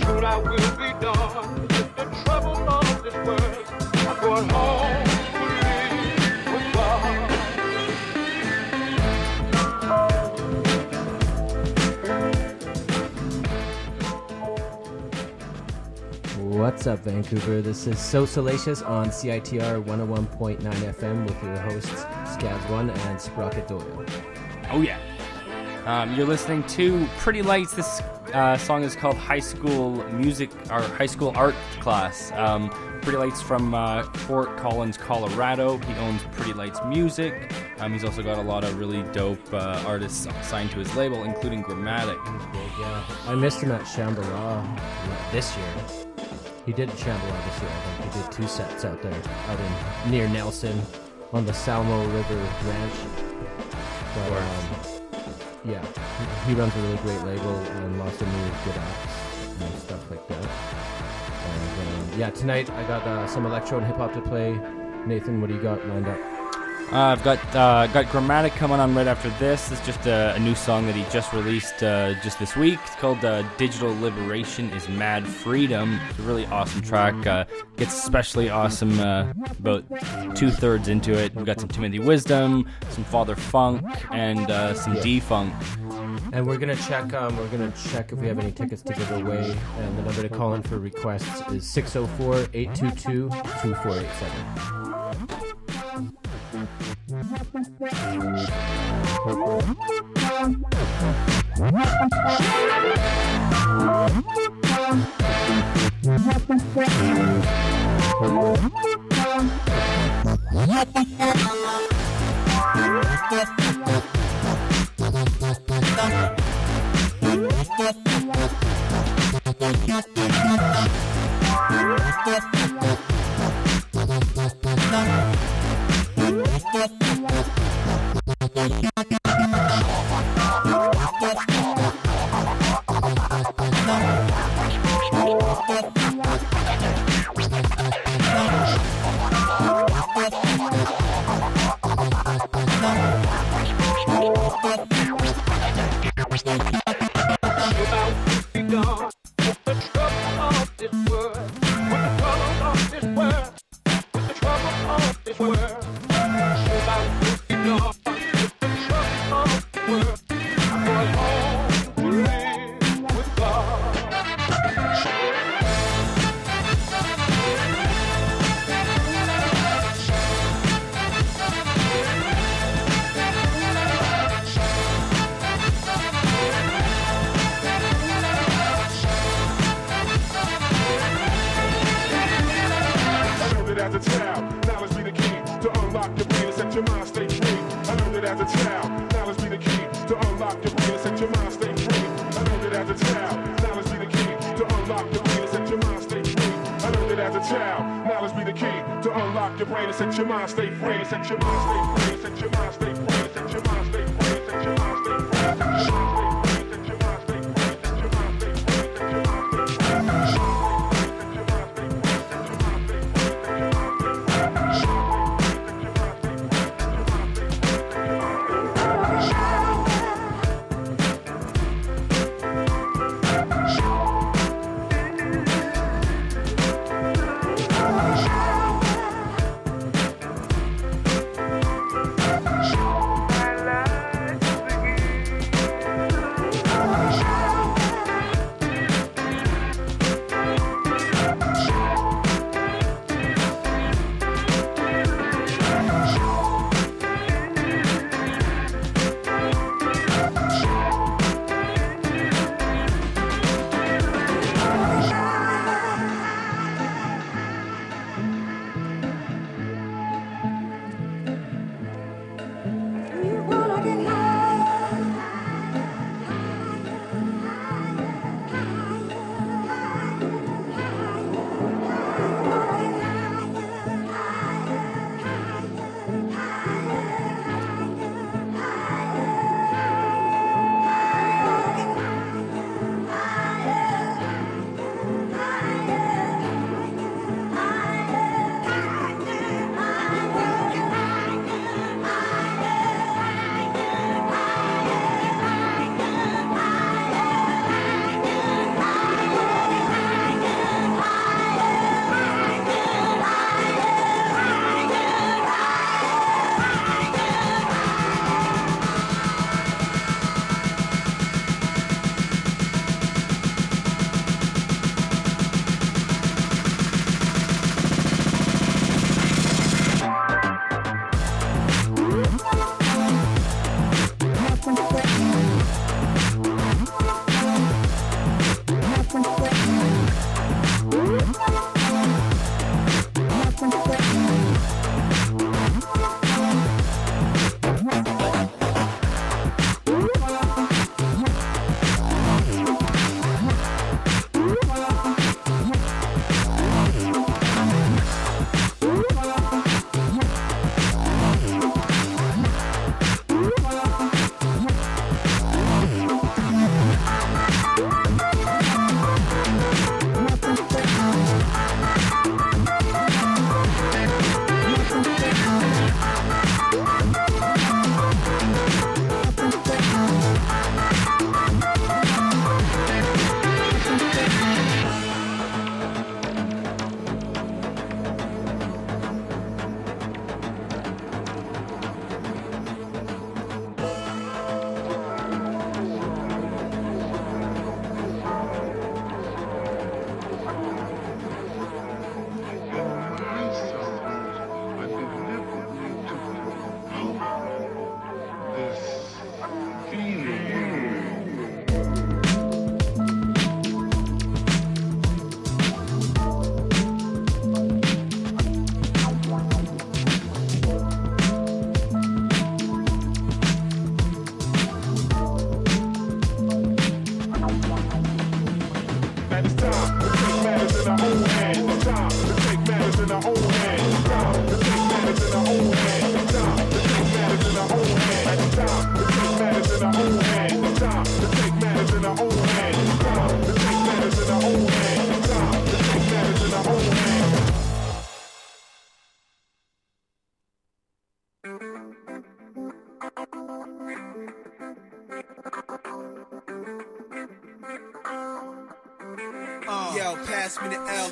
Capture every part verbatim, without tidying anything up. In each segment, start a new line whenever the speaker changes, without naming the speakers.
Soon I will be done with the trouble of this world. I'm going home to live with God.
What's up, Vancouver? This is So Salacious on C I T R one oh one point nine F M with your hosts, Scabs one and Sprocket Doyle.
Oh, yeah. Um, you're listening to Pretty Lights. This uh, song is called High School Music, or High School Art Class. Um, Pretty Lights from uh, Fort Collins, Colorado. He owns Pretty Lights Music. Um, he's also got a lot of really dope uh, artists signed to his label, including Grammatic.
Yeah, I missed him at Shambhala this year. He did Shambhala this year, I think. He did two sets out there, out in near Nelson, on the Salmo River Ranch. But, um, yeah, he, he runs a really great label and lots of new good acts and stuff like that. And um, yeah, tonight I got uh, some electro and hip hop to play. Nathan, what do you got lined up?
Uh, I've got uh, got Grammatic coming on right after this. It's just a, a new song that he just released uh, just this week. It's called uh, Digital Liberation is Mad Freedom. It's a really awesome track. Uh, gets especially awesome uh, about two-thirds into it. We've got some Timothy Wisdom, some Father Funk, and uh, some
Yeah.
D-Funk.
And we're gonna check. Um, we're gonna check if we have any tickets to give away. And the number to call in for requests is six zero four, eight two two, two four eight seven.
Yo, pass me the L.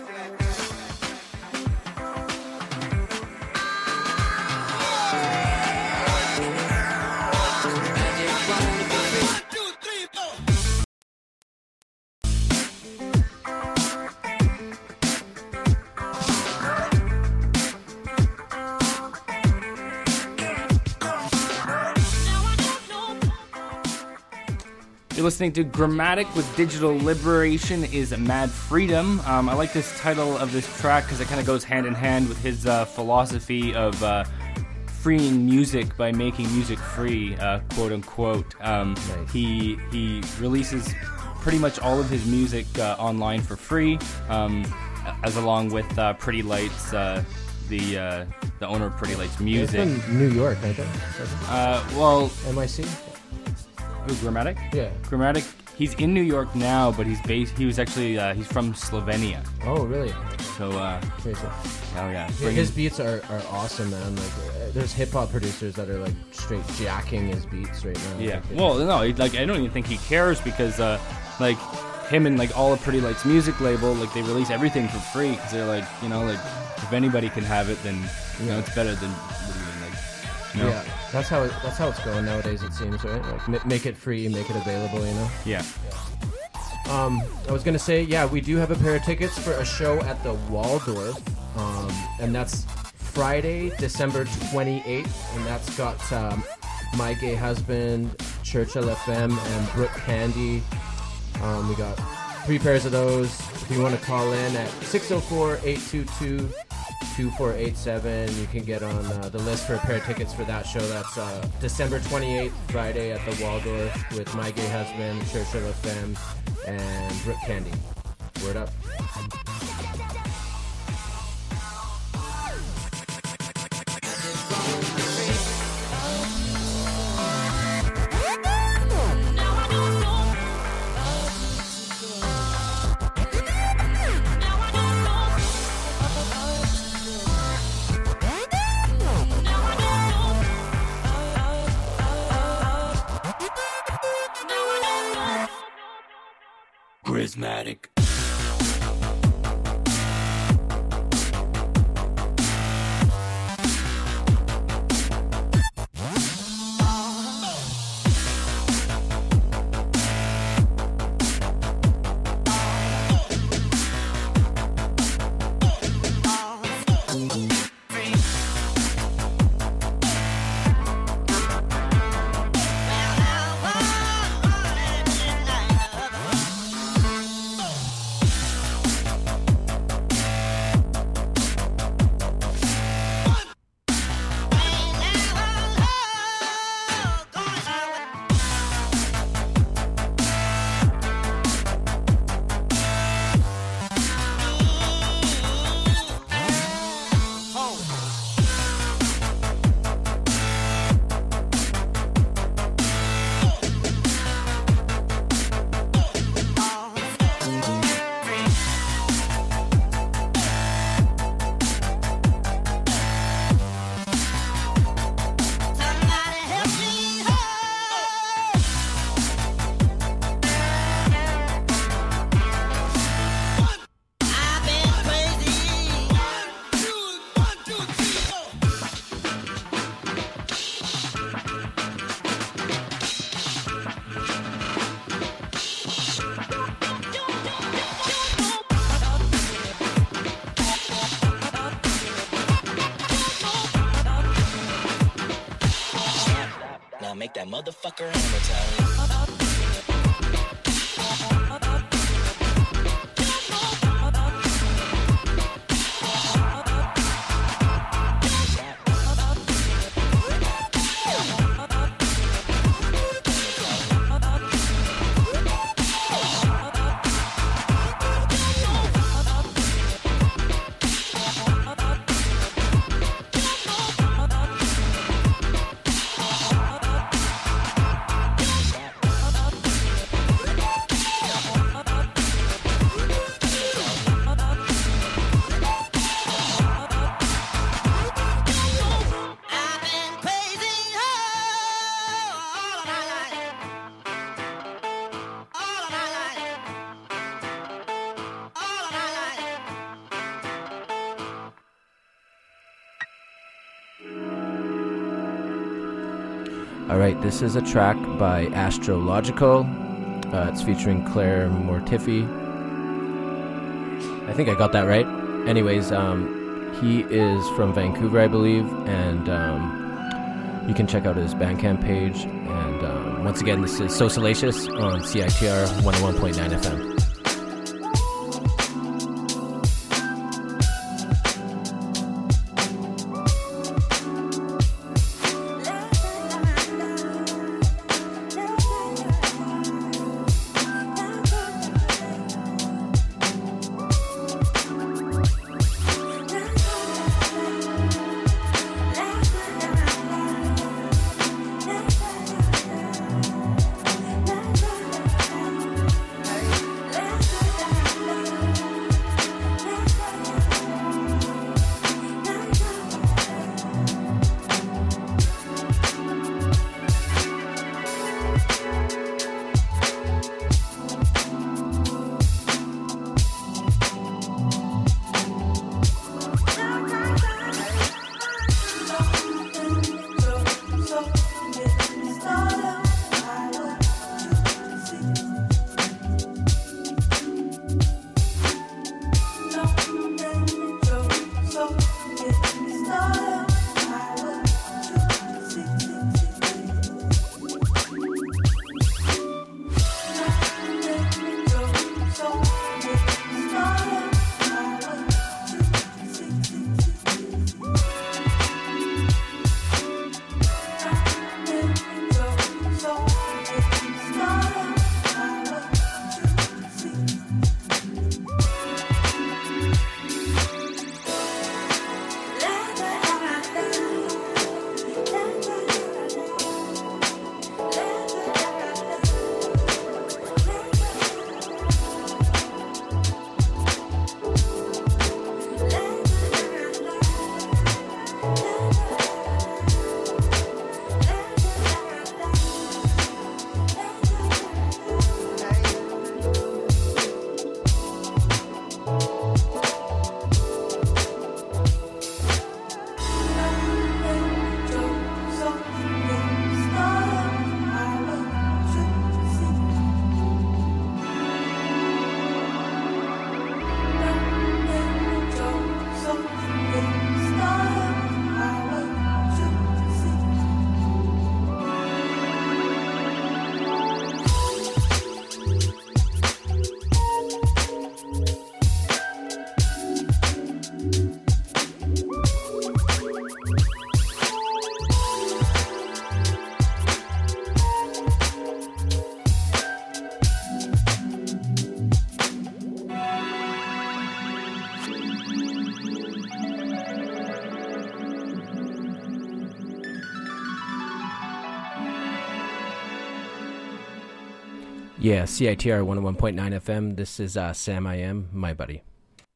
You're listening to Grammatic with Digital Liberation is Mad Freedom. Um, I like this title of this track because it kind of goes hand in hand with his uh, philosophy of uh, freeing music by making music free, uh, quote unquote. Um,
Nice.
He he releases pretty much all of his music uh, online for free, um, as along with uh, Pretty Lights, uh, the uh, the owner of Pretty Lights
It's
Music.
from New York, I think.
Uh, well,
M I C?
who, Grammatic?
Yeah.
Grammatic. He's in New York now, but he's based. He was actually uh, he's from Slovenia.
Oh, really?
So, uh,
Okay, so
hell yeah.
Yeah,
Bringing-
his beats are, are awesome, man. Like, uh, there's hip hop producers that are like straight jacking his beats right now.
yeah.
Like, it's-
Well, no, he- like I don't even think he cares because, uh, like, him and like all of Pretty Lights music label, like they release everything for free because they're like, you know, like if anybody can have it, then you know
Yeah.
it's better than what do you mean, like, you know?
yeah, that's how it, that's how it's going nowadays. It seems, right? Like, ma- make it free, make it available. You know.
yeah.
Um, I was gonna say, yeah, we do have a pair of tickets for a show at the Waldorf, um, and that's Friday, December twenty-eighth, and that's got um, My Gay Husband, Churchill F M, and Brooke Candy. Um, we got three pairs of those. If you want to call in at six oh four, eight two two, two four eight seven, you can get on uh, the list for a pair of tickets for that show. That's uh, December twenty-eighth, Friday at the Waldorf with My Gay Husband, Churchill F M, and Brooke Candy. Word up.
Charismatic.
Now make that motherfucker hammer time.
All right, this is a track by Astrological. Uh, it's featuring Claire Mortifi. I think I got that right. Anyways, um, he is from Vancouver, I believe, and um, you can check out his Bandcamp page. And um, once again, this is So Salacious on C I T R one oh one point nine F M. Yeah, C I T R one oh one point nine F M. This is uh, Sam I Am, my buddy.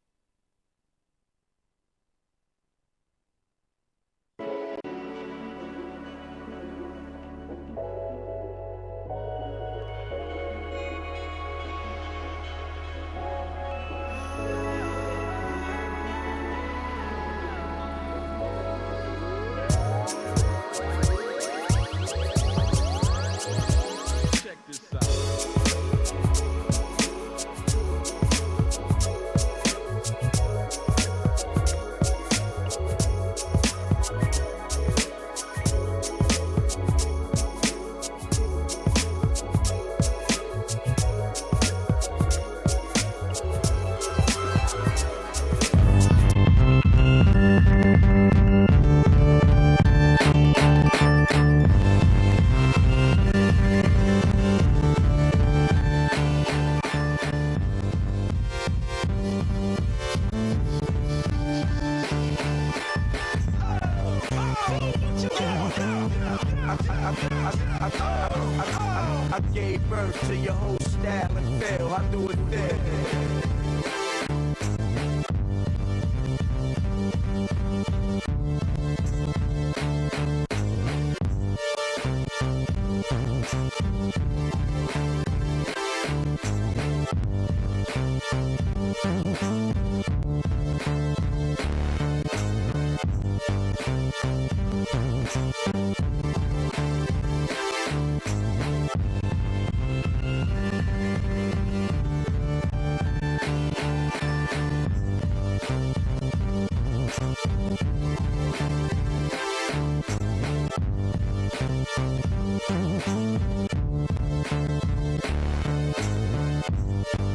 I gave birth to your whole style and fell. I do it there.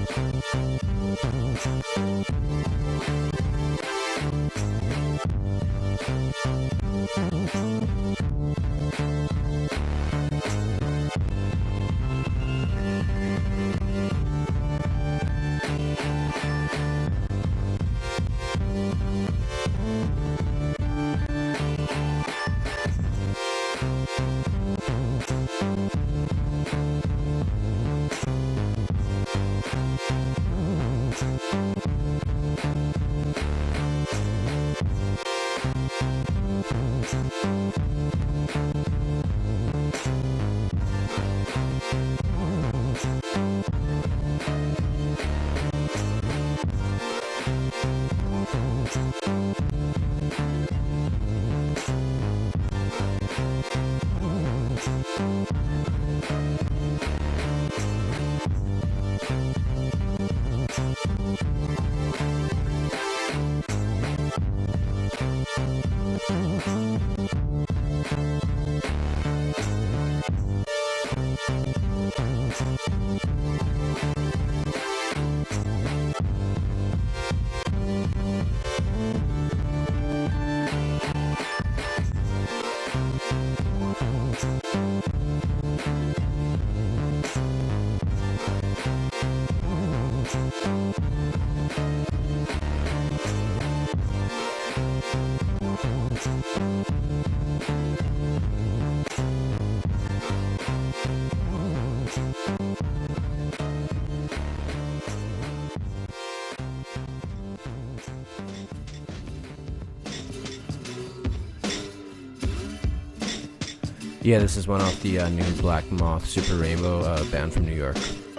Yeah, this is one off the uh, new Black Moth Super Rainbow uh, band from New York.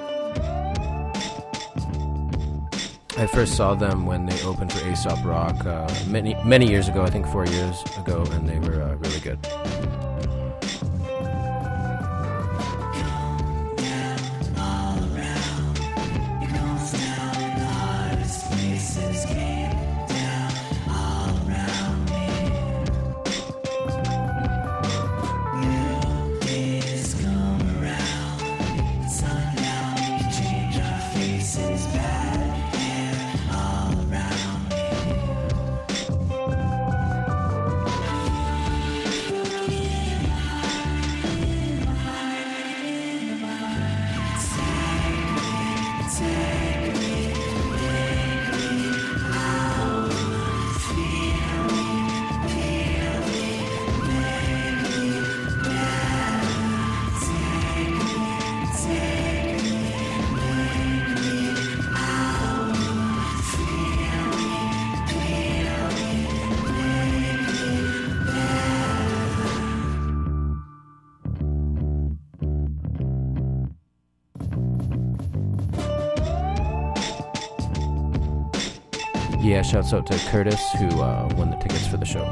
I first saw them when they opened for Aesop Rock uh, many many years ago, I think four years ago, and they were uh, really good. Yeah, shouts out to Curtis, who uh, won the tickets for the show.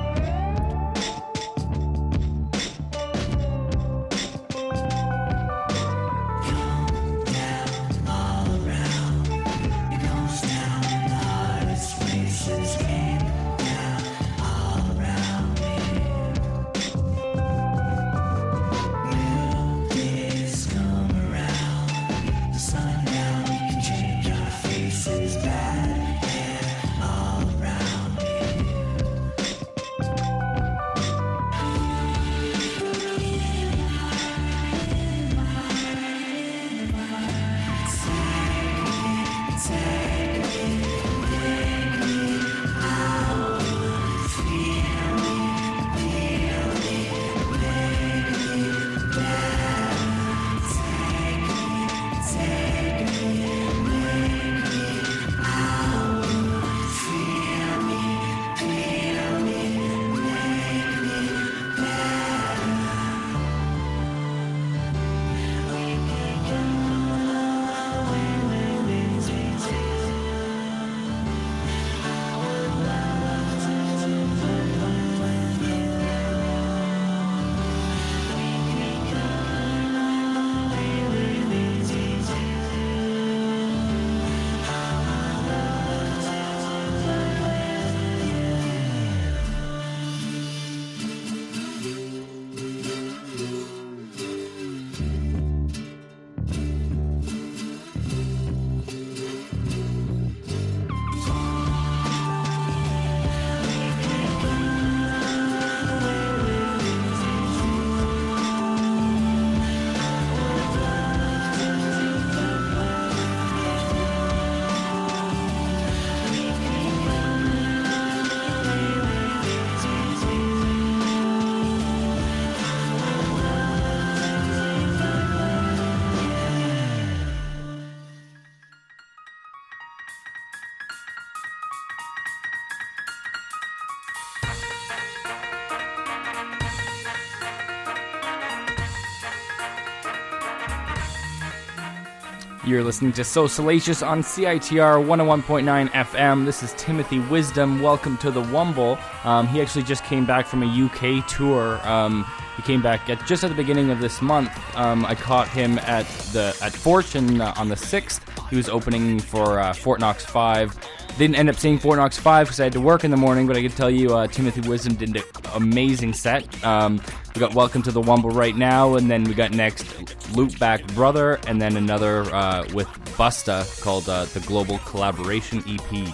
You're listening to So Salacious on C I T R one oh one point nine F M. This is Timothy Wisdom. Welcome to the Wumble. Um, he actually just came back from a U K tour. Um, he came back at, just at the beginning of this month. Um, I caught him at the at Fortune uh, on the sixth. He was opening for uh, Fort Knox five. Didn't end up seeing Fort Knox five because I had to work in the morning, but I can tell you uh, Timothy Wisdom did an amazing set. Um, we got Welcome to the Wumble right now, and then we got next Loopback Brother, and then another uh, with Busta called uh, the Global Collaboration E P.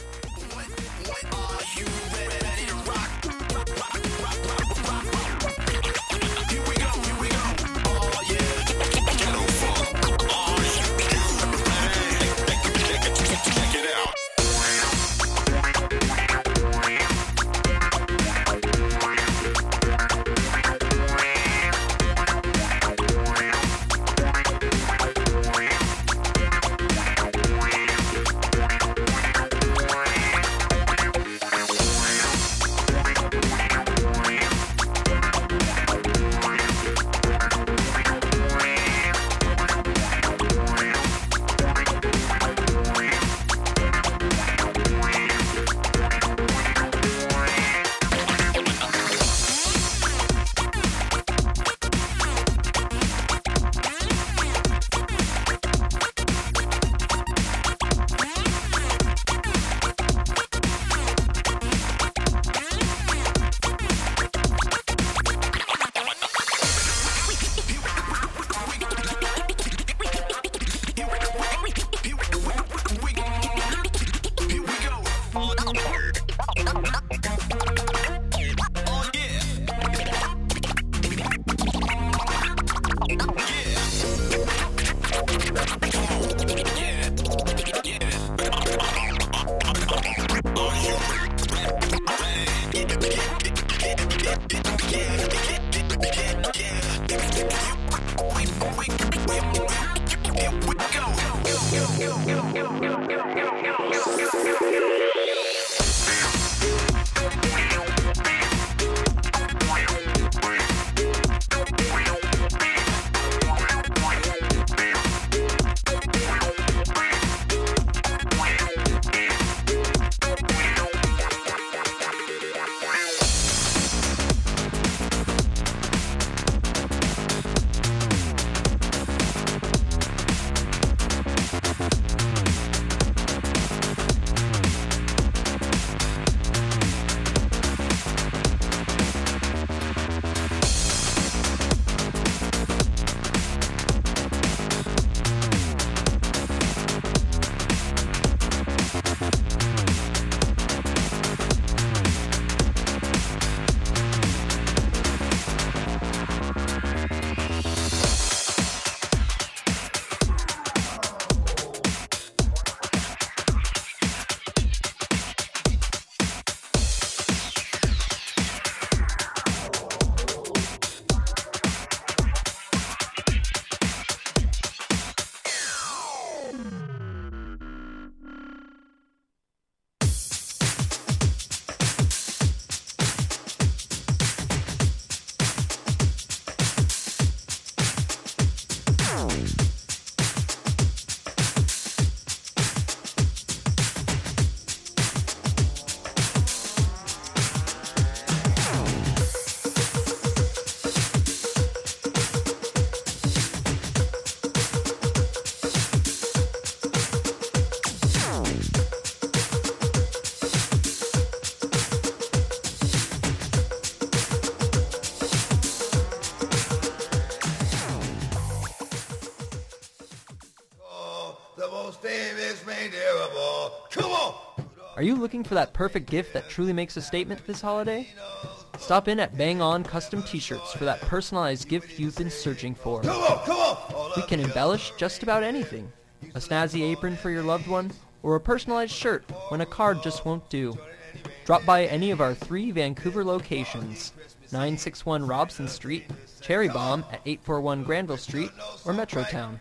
Are you looking for that perfect gift that truly makes a statement this holiday? Stop in at Bang On Custom T-Shirts for that personalized gift you've been searching for.
Come on, come on.
We can embellish just about anything. A snazzy apron for your loved one, or a personalized shirt when a card just won't do. Drop by any of our three Vancouver locations, nine sixty-one Robson Street, Cherry Bomb at eight forty-one Granville Street, or Metrotown.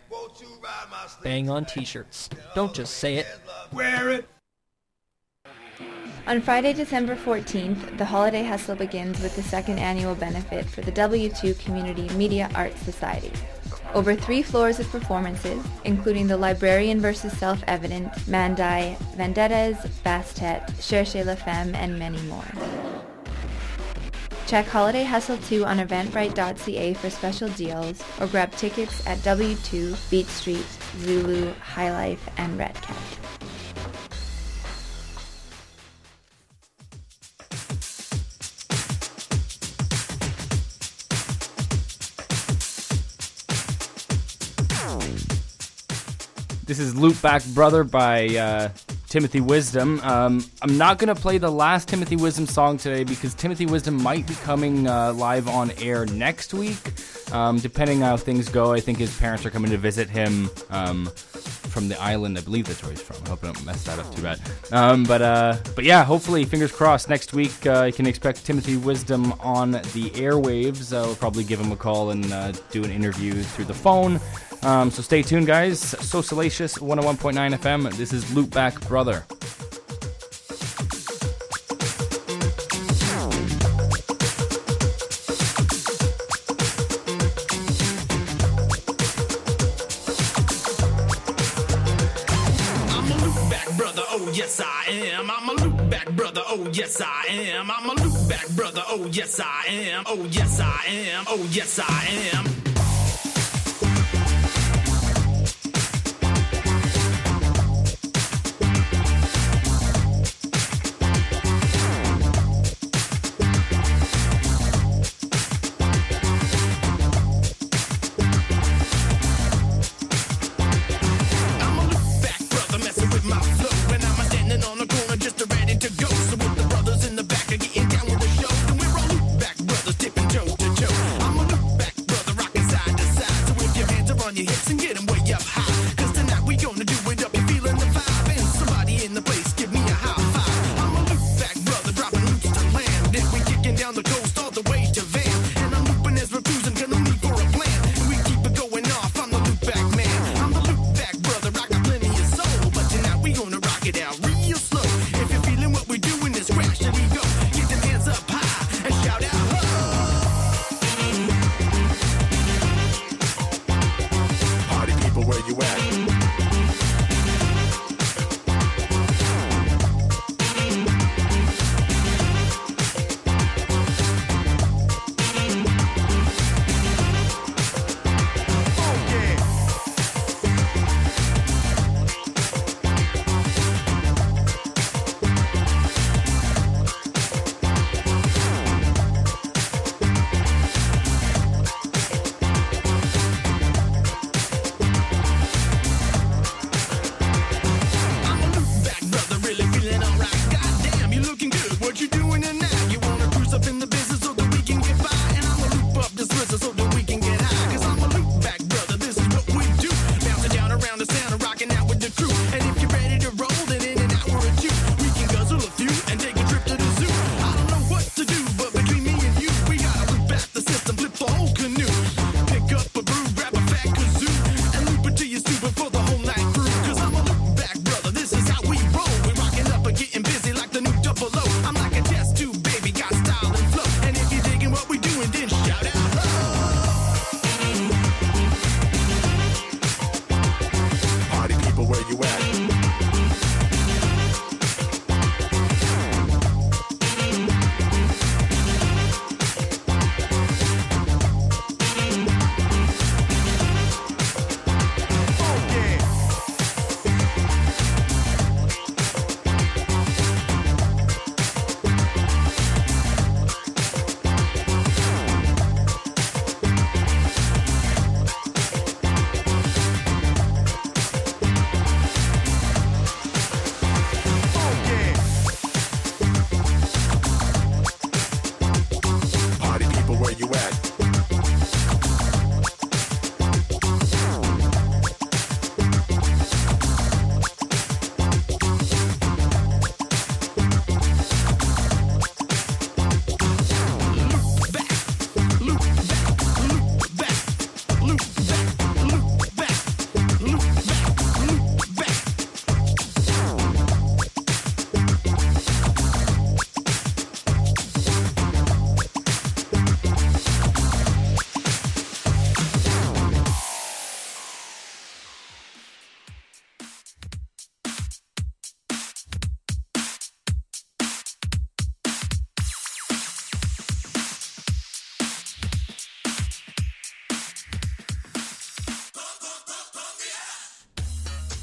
Bang On T-Shirts. Don't just say it.
Wear it.
On Friday, December fourteenth, the holiday hustle begins with the second annual benefit for the W two Community Media Arts Society. Over three floors of performances, including The Librarian versus Self-Evident, Mandai, Vendettas, Bastet, Cherchez la Femme, and many more. Check Holiday Hustle two on eventbrite dot c a for special deals, or grab tickets at W two, Beat Street, Zulu, High Life, and Red Cat.
This is Loop Back Brother by uh, Timothy Wisdom. Um, I'm not going to play the last Timothy Wisdom song today because Timothy Wisdom might be coming uh, live on air next week. Um, depending on how things go, I think his parents are coming to visit him um, from the island. I believe that's where he's from. I hope I don't mess that up too bad. Um, but uh, but yeah, hopefully, fingers crossed, next week uh, you can expect Timothy Wisdom on the airwaves. I'll probably give him a call and uh, do an interview through the phone. Um, so stay tuned, guys. So Salacious, one oh one point nine F M. This is Loop Back Brother.
I'm a loop back brother, oh yes I am. I'm a loop back brother, oh yes I am. I'm a loop back brother, oh yes I am. Oh yes I am. Oh yes I am. Toe to toe. I'm a loop back brother, rockin'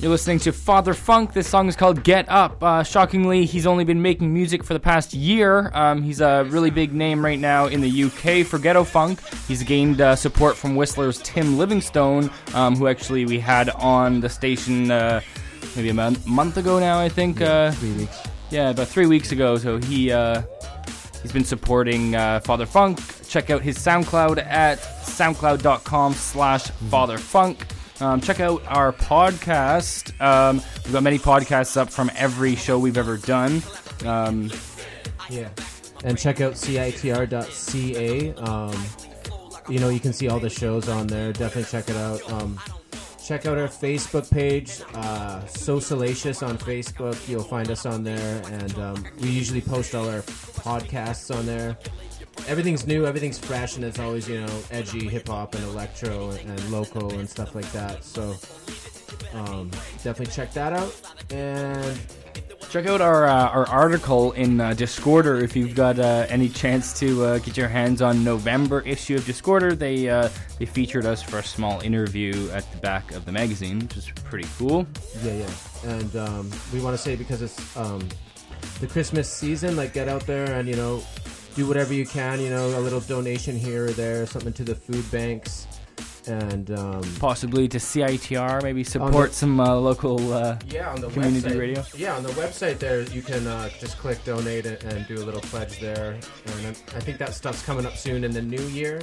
You're listening to Father Funk. This song is called Get Up. Uh, shockingly, he's only been making music for the past year. Um, he's a really big name right now in the U K for ghetto funk. He's gained uh, support from Whistler's Tim Livingstone, um, who actually we had on the station uh, maybe a month, month ago now, I think.
Yeah,
uh,
three weeks.
Yeah, about three weeks ago. So he uh, he's been supporting uh, Father Funk. Check out his SoundCloud at soundcloud.com slash Father Funk. Um, check out our podcast. Um, we've got many podcasts up from every show we've ever done. Um,
yeah. And check out C I T R dot C A. Um, you know, you can see all the shows on there. Definitely check it out. Um, check out our Facebook page, uh, So Salacious on Facebook. You'll find us on there. And um, we usually post all our podcasts on there. Everything's new, everything's fresh, and it's always, you know, edgy hip-hop and electro and, and local and stuff like that. So um, definitely check that out. And
check out our uh, our article in uh, Discorder if you've got uh, any chance to uh, get your hands on November issue of Discorder. They uh, they featured us for a small interview at the back of the magazine, which is pretty cool.
Yeah, yeah. And um, we want to say, because it's um, the Christmas season, like, get out there and, you know, do whatever you can, you know, a little donation here or there, something to the food banks, and um,
possibly to C I T R, maybe support the, some uh, local uh,
yeah, on the
community
website.
radio.
Yeah, on the website there, you can uh, just click donate and, and do a little pledge there. And I think that stuff's coming up soon in the new year.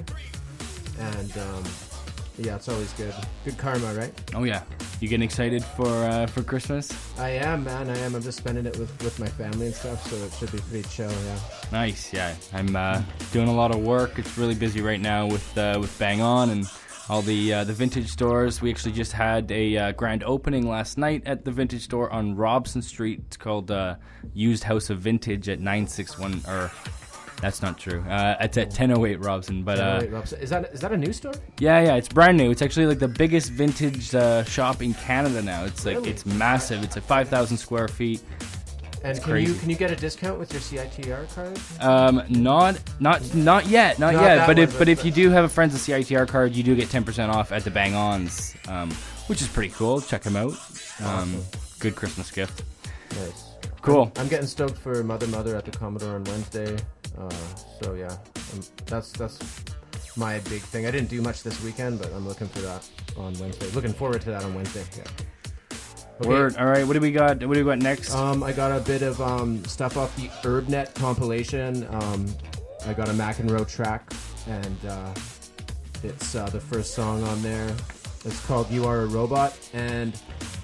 And um, yeah, it's always good. Good karma, right?
Oh yeah. You getting excited for uh, for Christmas?
I am, man. I am. I'm just spending it with, with my family and stuff, so it should be pretty chill. Yeah.
Nice. Yeah. I'm uh, doing a lot of work. It's really busy right now with uh, with Bang On and all the uh, the vintage stores. We actually just had a uh, grand opening last night at the vintage store on Robson Street. It's called uh, Used House of Vintage at nine sixty-one. Or that's not true. Uh, it's at ten oh eight Robson. But uh,
ten oh eight Robson. Is that is that a new store?
Yeah, yeah. It's brand new. It's actually like the biggest vintage uh, shop in Canada now. It's like
Really?
It's massive. It's like five thousand square feet.
And
It's
can
crazy.
you can you get a discount with your C I T R card?
Um, not, not, not yet, not,
Not
yet.
that
But
one,
if,
but
but if
the-
you do have a friend's C I T R card, you do get ten percent off at the Bang Ons, um, which is pretty cool. Check them out. Um, good Christmas gift.
Nice.
Cool.
I'm, I'm getting stoked for Mother Mother at the Commodore on Wednesday. Uh, so yeah, um, that's that's my big thing. I didn't do much this weekend, but I'm looking for that on Wednesday. Looking forward to that on Wednesday. Yeah. Okay.
Word. All right. What do we got? What do we got next?
Um, I got a bit of um, stuff off the Herbnet compilation. Um, I got a McEnroe track, and uh, it's uh, the first song on there. It's called "You Are a Robot," and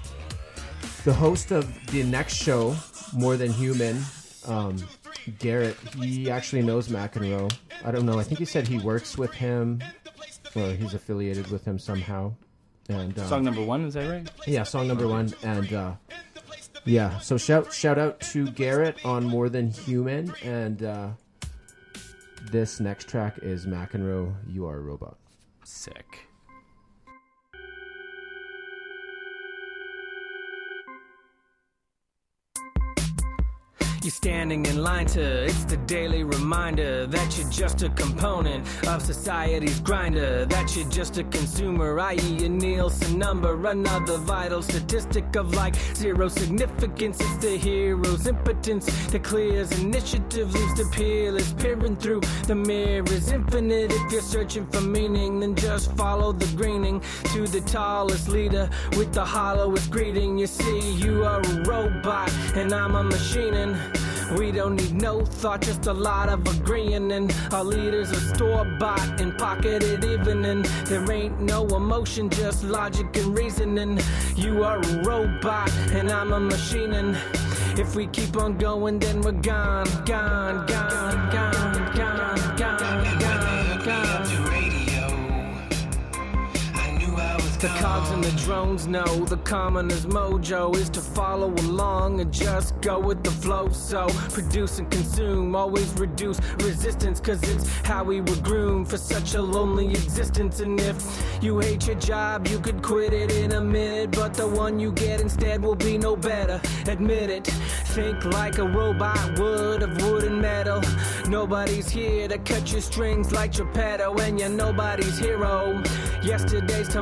the host of the next show, More Than Human, um, Garrett, he actually knows McEnroe. I don't know. I think he said he works with him, or he's affiliated with him somehow. And, um,
Song number one, is that right?
Yeah, song number one. And uh, yeah, so shout shout out to Garrett on More Than Human. And uh, this next track is McEnroe, You Are a Robot.
Sick.
You're standing in line to, it's the daily reminder that you're just a component of society's grinder, that you're just a consumer, that is a Nielsen number, another vital statistic of like zero significance. It's the hero's impotence that clears initiative, leaves the peerless peering through the mirrors infinite. If you're searching for meaning, then just follow the greening to the tallest leader with the hollowest greeting. You see, you are a robot and I'm a machine, and we don't need no thought, just a lot of agreeing. And our leaders are store-bought and pocketed even, and there ain't no emotion, just logic and reasoning. You are a robot and I'm a machine, and if we keep on going, then we're gone, gone, gone, gone, gone, gone, gone, gone. The cogs and the drones know the commoner's mojo is to follow along and just go with the flow. So produce and consume, always reduce resistance, cause it's how we were groomed for such a lonely existence. And if you hate your job, you could quit it in a minute, but the one you get instead will be no better. Admit it. Think like a robot would of wood and metal. Nobody's here to cut your strings like Geppetto, and you're nobody's hero. Yesterday's tomorrow's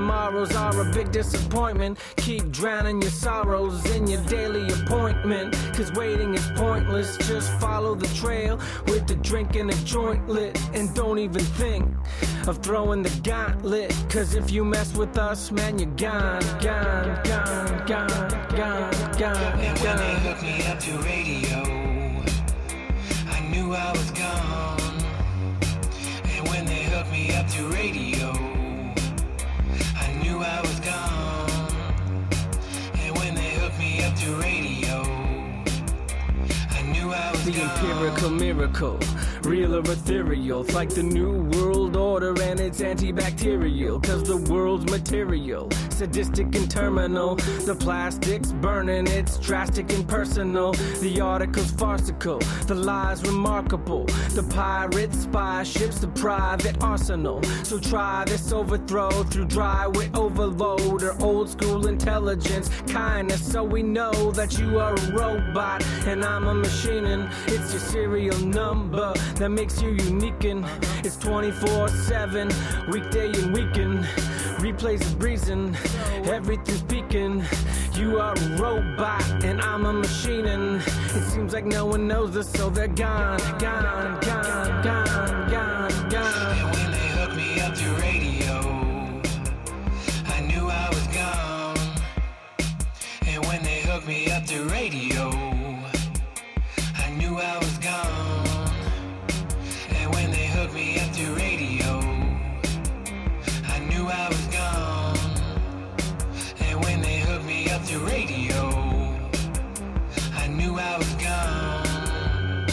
heroes are a big disappointment. Keep drowning your sorrows in your daily appointment, cause waiting is pointless. Just follow the trail with the drink and a joint lit, and don't even think of throwing the gauntlet, cause if you mess with us, man, you're gone, gone, gone, gone, gone, gone,
And when they
gone.
hooked me up to radio, I knew I was gone. And when they hooked me up to radio, I knew I was gone. And when they hooked me up to radio, I knew I was
The
gone.
empirical miracle, real or ethereal, it's like the new world order and it's antibacterial, cause the world's material, sadistic and terminal. The plastic's burning, it's drastic and personal. The article's farcical, the lies remarkable. The pirates spy ships, the private arsenal. So try this overthrow through dry wit overload or old school intelligence, kindness, so we know that you are a robot and I'm a machine, and it's your serial number that makes you unique, and it's twenty-four seven, weekday and weekend. Replays is breezing, everything's peaking. You are a robot and I'm a machine, and it seems like no one knows this, so they're gone, gone, gone, gone, gone, gone.
And when they hooked me up to radio, I knew I was gone. And when they hooked me up to radio, I knew I was gone. And when they hooked me up to radio, I knew I was gone. And when they hooked me up to radio, I knew I was gone.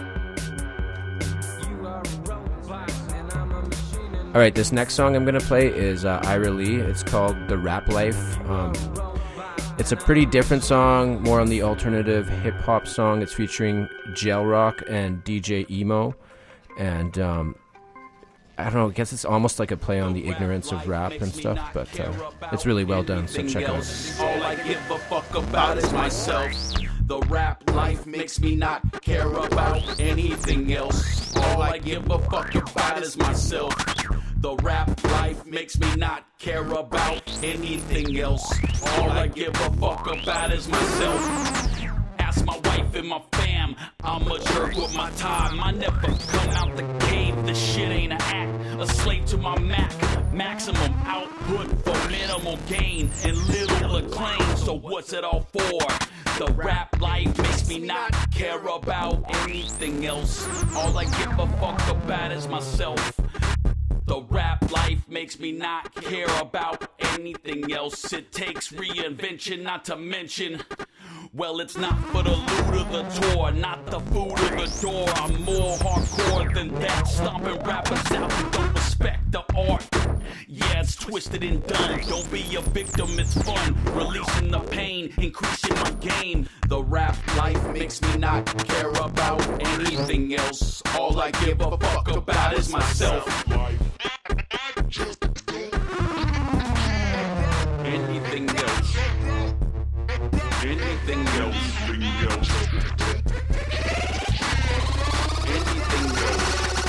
You are a robot and I'm a machine, and
All right, this next song I'm gonna play is uh, Ira Lee. It's called "The Rap Life." Um, it's a pretty different song, more on the alternative hip hop song. It's featuring Gel Rock and D J Emo, and um, I don't know. I guess it's almost like a play on the ignorance of rap and stuff, but uh, it's really well done. So check it out.
All I give a fuck about is myself. The rap life makes me not care about anything else. All I give a fuck about is myself. The rap life makes me not care about anything else. All I give a fuck about is myself. Ask my wife and my fam, I'm a jerk with my time. I never come out the cave, this shit ain't an act. A slave to my Mac, maximum output for minimal gain and little acclaim. So what's it all for? The rap life makes me not care about anything else. All I give a fuck about is myself. The rap life makes me not care about anything else. It takes reinvention, not to mention, well, it's not for the loot of the tour, not the food of the door. I'm more hardcore than that, stomping rappers out who don't respect the art. Yeah, it's twisted and done. Don't be a victim, it's fun. Releasing the pain, increasing my gain. The rap life makes me not care about anything else. All I give a fuck about is myself. Anything else. Anything else. Anything else.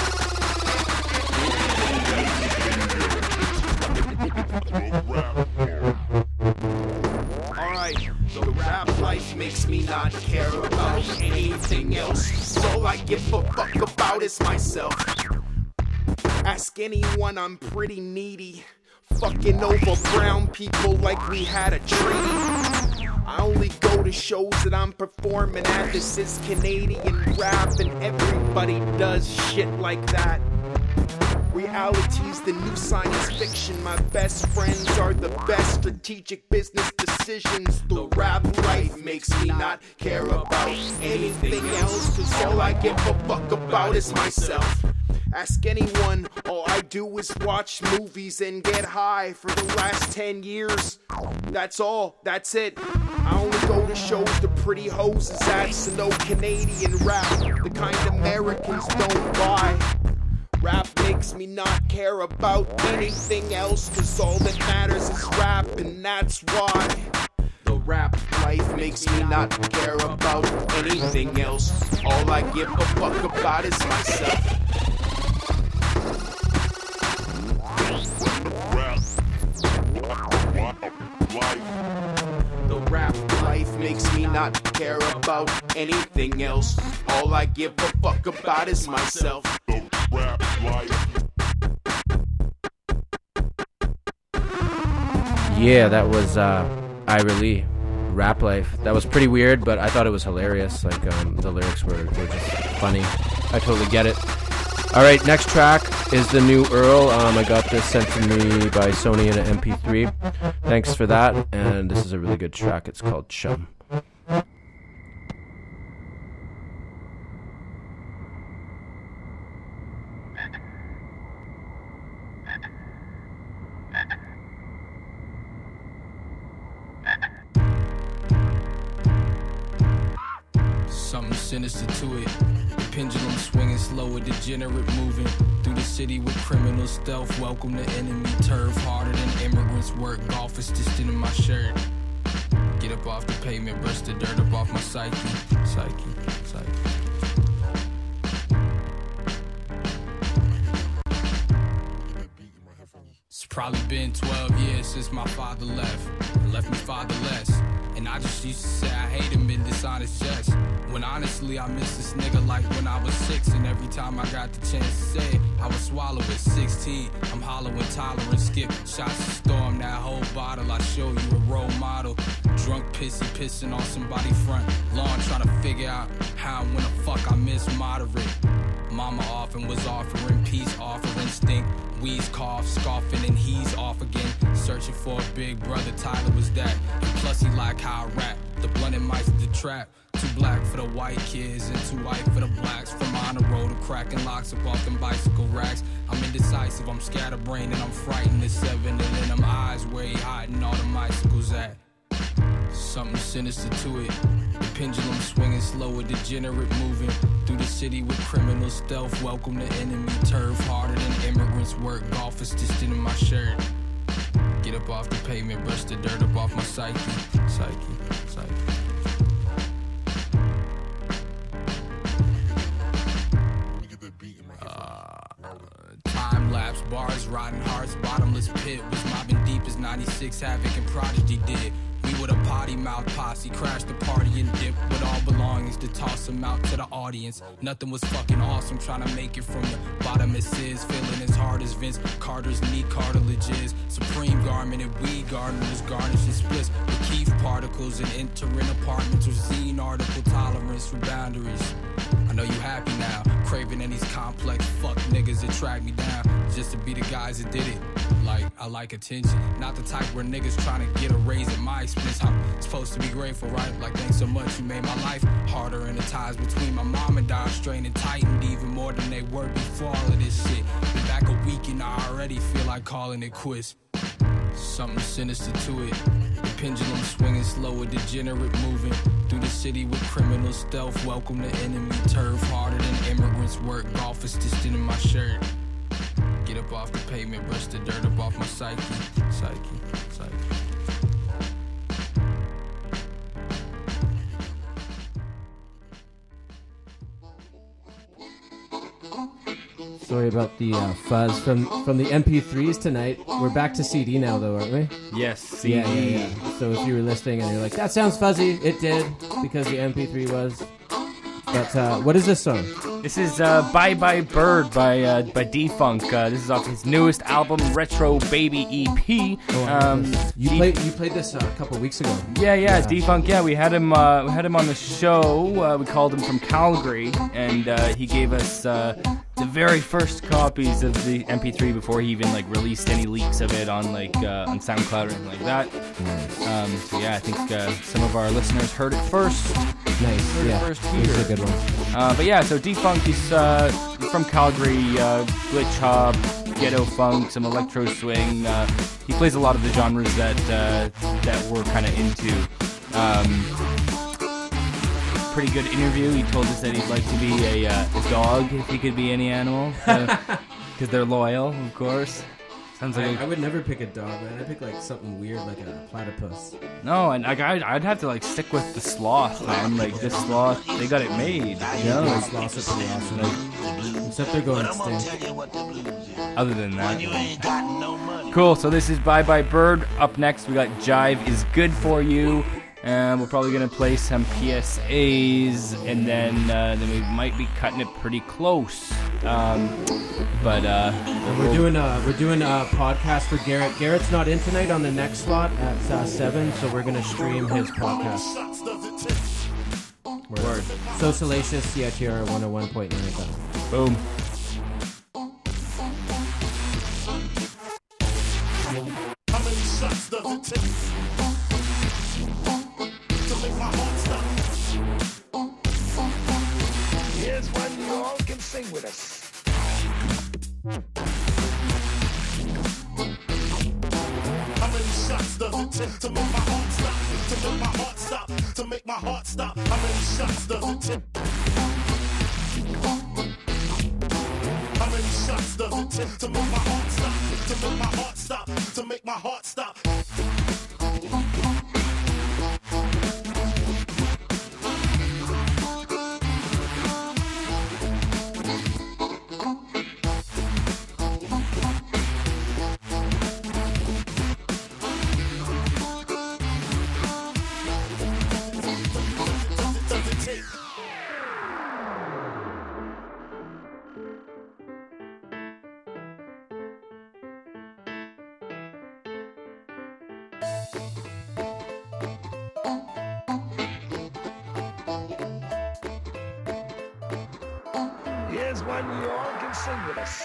Alright, the rap life makes me not care about anything else. All I give a fuck about is myself. Ask anyone, I'm pretty needy. Fucking over brown people like we had a treaty. I only go to shows that I'm performing at. This is Canadian rap and everybody does shit like that. Reality's the new science fiction. My best friends are the best strategic business decisions. The rap life makes me not care about anything else, cause all I give a fuck about is myself. Ask anyone, all I do is watch movies and get high for the last ten years. That's all, that's it. I only go to shows the pretty hoes is at, so no Canadian rap, the kind Americans don't buy. Rap makes me not care about anything else, cause all that matters is rap, and that's why. The rap life makes me not care about anything else. All I give a fuck about is myself.
Rap.
The rap life makes me not care about anything else. All I give a fuck about is myself. The rap life.
Yeah, that was uh, Ira Lee, Rap Life. That was pretty weird, but I thought it was hilarious. Like, um, the lyrics were, were just funny. I totally get it. All right, next track is the new Earl. Um, I got this sent to me by Sony in an M P three. Thanks for that. And this is a really good track. It's called Chum.
Something sinister to it. The pendulum swinging slow, a degenerate moving through the city with criminal stealth. Welcome to enemy turf, harder than immigrants work. Golf is distant in my shirt. Get up off the pavement, brush the dirt up off my psyche, psyche, psyche. It's probably been twelve years since my father left, left me fatherless. And I just used to say I hate him in dishonest jest, when honestly I miss this nigga like when I was six. And every time I got the chance to say it, I would swallow it. Sixteen, I'm hollow and tolerant. Skip shots to storm that whole bottle. I show you a role model. Drunk pissy pissing on somebody's front lawn, trying to figure out how and when the fuck I miss moderate. Mama often was offering peace, offering stink. Wheeze, cough, scoffing, and he's off again. Searching for a big brother, Tyler was that. And plus he like how I rap. The blunt and mice the trap. Too black for the white kids and too white for the blacks. From on the road to cracking locks up off them bicycle racks. I'm indecisive, I'm scatterbrained, and I'm frightened. There's seven and in them eyes where he hiding all them icicles at. Something sinister to it. The pendulum swinging slow, a degenerate moving through the city with criminal stealth. Welcome to enemy turf, harder than immigrants work. Golf is distant in my shirt. Get up off the pavement, brush the dirt up off my psyche, psyche, psyche. Time lapse, bars, rotten hearts, bottomless pit. Was mobbing deep as ninety-six Havoc and Prodigy did. We with a potty mouth posse, crashed the party and dipped with all belongings to toss them out to the audience. Nothing was fucking awesome, trying to make it from the bottom it is. Feeling as hard as Vince Carter's knee cartilage is. Supreme garment and weed gardeners garnish and splits with Keith particles and entering apartments with zine article tolerance for boundaries. I know you happy now, craving in these complex fuck niggas that track me down just to be the guys that did it. Like, I like attention, not the type where niggas trying to get a raise at my expense. I'm supposed to be grateful, right? Like, thanks so much, you made my life harder. And the ties between my mom and dad strained and tightened even more than they were before all of this shit. Been back a week and I already feel like calling it quits. Something sinister to it. The pendulum swinging slow, a degenerate moving through the city with criminal stealth. Welcome to enemy turf, harder than immigrants work. Golf is distant in my shirt. Get up off the pavement, brush the dirt up off my psyche, psyche, psyche.
Sorry about the uh, fuzz from, from the M P threes tonight. We're back to C D now, though, aren't we?
Yes, C D.
Yeah, yeah, yeah. So if you were listening and you're like, that sounds fuzzy, it did, because the M P three was. But uh, what is this song?
This is uh, Bye Bye Bird by uh, by D-Funk. Uh, this is off his newest album, Retro Baby E P.
Oh,
um,
you
D-
played you played this uh, a couple weeks ago.
Yeah, yeah, yeah. D-Funk. Yeah, we had him. Uh, we had him on the show. Uh, we called him from Calgary, and uh, he gave us uh, the very first copies of the M P three before he even like released any leaks of it on like uh, on SoundCloud or anything like that.
Nice.
Um, so yeah, I think uh, some of our listeners heard it first.
Nice.
Heard
yeah,
it first
this is a good one.
Uh, but yeah, so D-Funk, he's uh, from Calgary, uh, glitch hop, ghetto funk, some electro swing. Uh, he plays a lot of the genres that uh, that we're kind of into. Um, pretty good interview. He told us that he'd like to be a, uh, a dog if he could be any animal, because they're loyal, of course. Sounds like
I,
a,
I would never pick a dog, man. I'd pick like something weird, like a platypus.
no, and like I'd, I'd have to like stick with the sloth, man. Like this sloth, they got it made. You know,
Yeah,
like,
sloths are pretty awesome. Like, except they're going extinct.
other than that.
You ain't got no money.
Cool. So this is Bye Bye Bird. Up next, we got Jive is Good For You. And we're probably going to play some P S As, and then uh, then we might be cutting it pretty close. Um, but uh,
and we're doing a we're doing a podcast for Garrett. Garrett's not in tonight on the next slot at uh, seven, so we're gonna stream his podcast. Word. Word. So Salacious, C H R one oh one point nine.
Boom.
How many shots does it take to make my heart stop? Here's one you all can sing with us. How many shots does it take to make my heart stop? To make my heart stop? To make my heart stop? How many shots does it take? How many shots does it take to make my heart stop? To make my heart stop? To make my heart stop? Here's one you all can sing with us.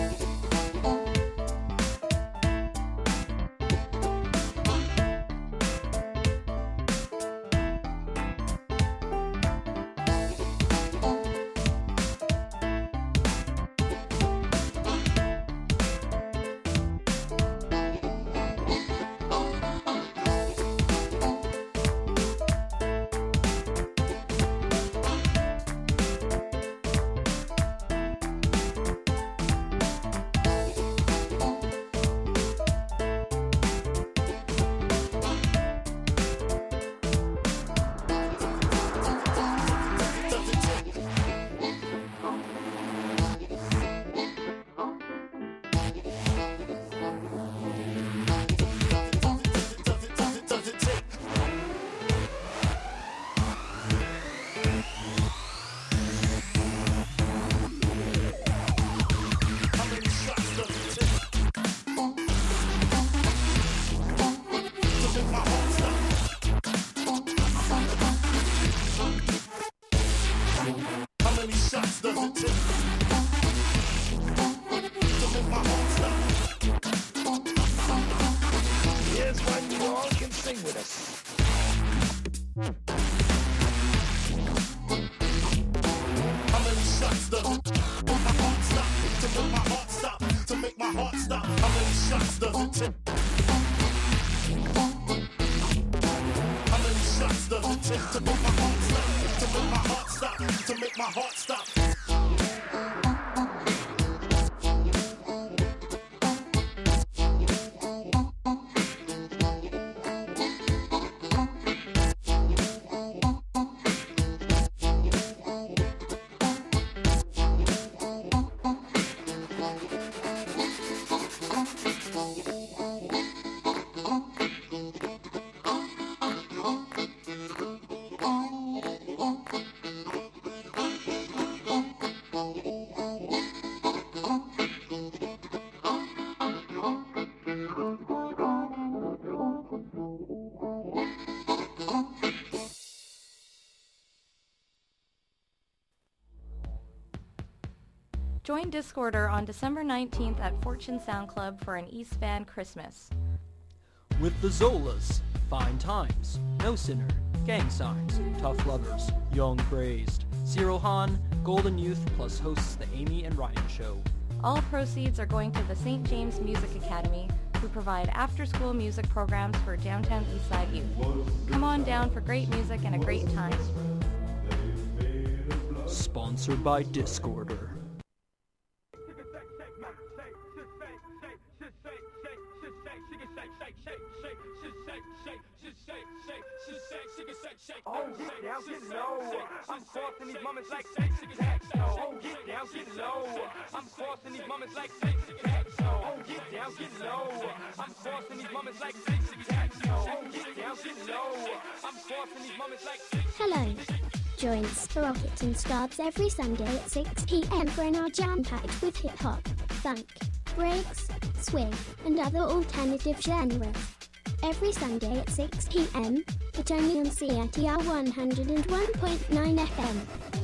Join Discorder on December nineteenth at Fortune Sound Club for an East Van Christmas.
With the Zolas, Fine Times, No Sinner, Gang Signs, Tough Lovers, Young Crazed, Zero Han, Golden Youth, plus hosts The Amy and Ryan Show.
All proceeds are going to the Saint James Music Academy, who provide after-school music programs for downtown Eastside youth. Come on down for great music and a great time.
Sponsored by Discorder.
Oh, now get low.
I'm crossing these moments like tic-tac-toe. Oh, get down, get low. I'm crossing these moments like tic-tac-toe. Oh, get down, get low. I'm crossing these moments like tic-tac-toe. Oh, get down, get low. I'm crossing these moments like tic-tac-toe.
Hello. Join Sprocket and Starbs every Sunday at six p.m. for an hour jam-packed with hip-hop, funk, breaks, swing, and other alternative genres. Every Sunday at six p.m., but only on C I T R one oh one point nine F M.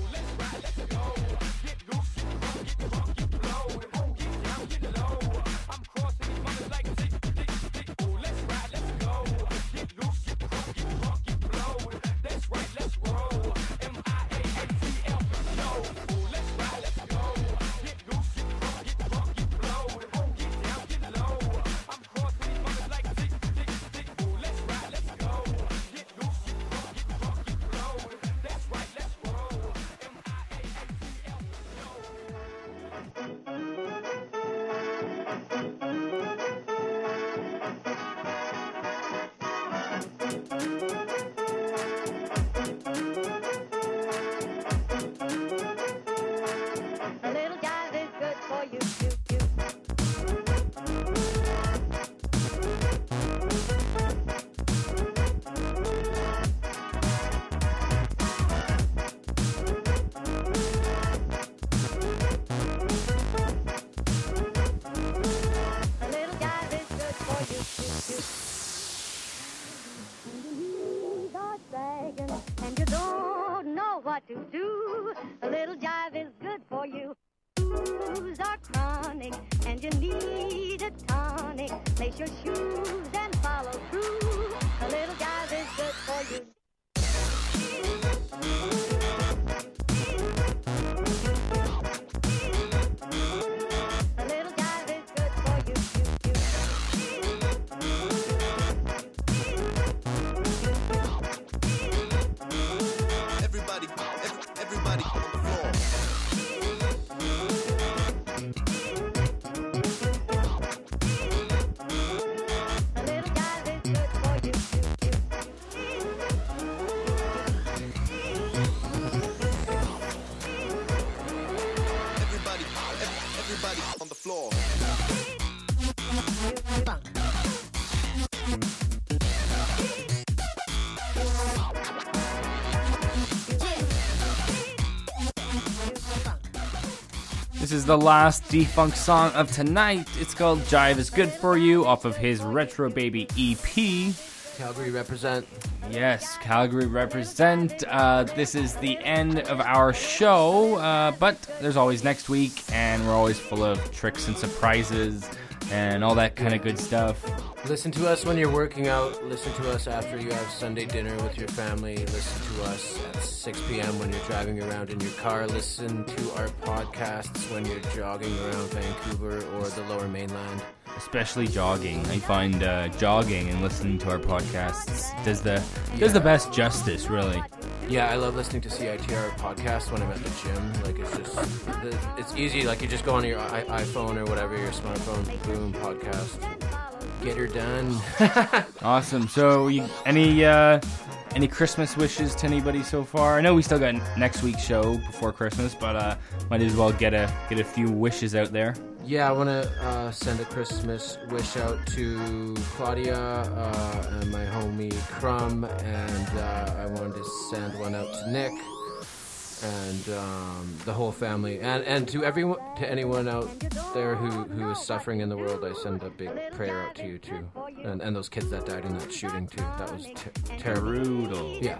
what to do. A little jive is good for you. Shoes are chronic and you need a tonic. Lace your shoes and follow through. A little jive is good for you.
This is the last D-Funk song of tonight. It's called Jive is Good For You off of his Retro Baby E P.
Calgary represent.
Yes, Calgary represent. Uh, this is the end of our show, uh, but there's always next week, and we're always full of tricks and surprises and all that kind of good stuff.
Listen to us when you're working out. Listen to us after you have Sunday dinner with your family. Listen to us at six p.m. when you're driving around in your car. Listen to our podcasts when you're jogging around Vancouver or the Lower Mainland.
Especially jogging. I find uh, jogging and listening to our podcasts does the
Yeah.
does the best justice, really.
Yeah, I love listening to C I T R podcasts when I'm at the gym. Like, it's just, it's easy. Like, you just go on your i- iPhone or whatever, your smartphone, boom, podcast. Get her done.
Awesome. So, you, any uh, any Christmas wishes to anybody so far? I know we still got next week's show before Christmas, but uh, might as well get a get a few wishes out there.
Yeah, I want to uh, send a Christmas wish out to Claudia uh, and my homie Crumb, and uh, I wanted to send one out to Nick and um, the whole family, and and to everyone, to anyone out there who, who is suffering in the world. I send a big prayer out to you too, and and those kids that died in that shooting too. That was ter- terrible.
Brutal.
Yeah.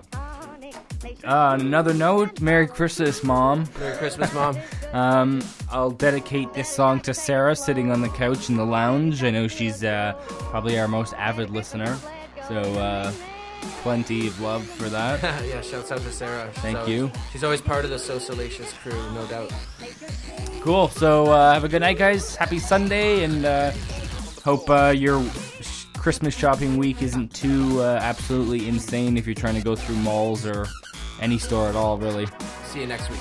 Uh, another note, Merry Christmas, Mom.
Merry Christmas, Mom.
um, I'll dedicate this song to Sarah, sitting on the couch in the lounge. I know she's uh, probably our most avid listener, so uh, plenty of love for that.
Yeah, shouts out to Sarah. She's
Thank
always,
you.
She's always part of the So Salacious crew, no doubt.
Cool, so uh, have a good night, guys. Happy Sunday, and uh, hope uh, your sh- Christmas shopping week isn't too uh, absolutely insane if you're trying to go through malls or any store at all, really.
See you next week.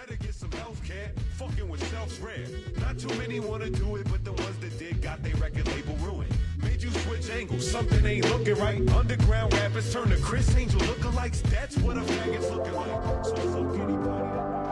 better get some health care. Fucking with self's rare. Not too many wanna do it, but the ones that did got their record label ruined. Made you switch angles, something ain't looking right. Underground rappers turn to Chris Angel lookalikes. That's what a faggot's looking like. So fuck anybody.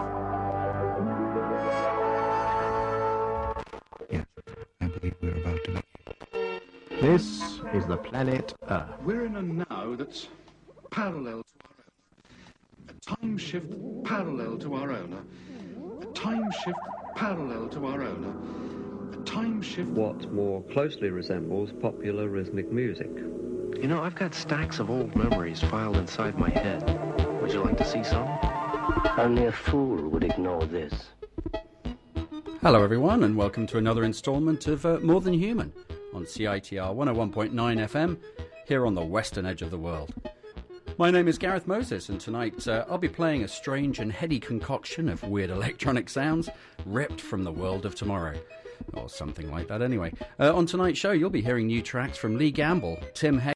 Yes, I believe we're about to make it.
This is the planet Earth.
We're in a now that's parallel to our own. A time shift parallel to our owner. A time shift parallel to our owner. A time shift...
What more closely resembles popular rhythmic music.
You know, I've got stacks of old memories filed inside my head. Would you like to see some?
Only a fool would ignore this.
Hello everyone, and welcome to another instalment of uh, More Than Human on C I T R one oh one point nine F M here on the western edge of the world. My name is Gareth Moses, and tonight uh, I'll be playing a strange and heady concoction of weird electronic sounds ripped from the world of tomorrow. Or something like that anyway. Uh, on tonight's show you'll be hearing new tracks from Lee Gamble, Tim Hay,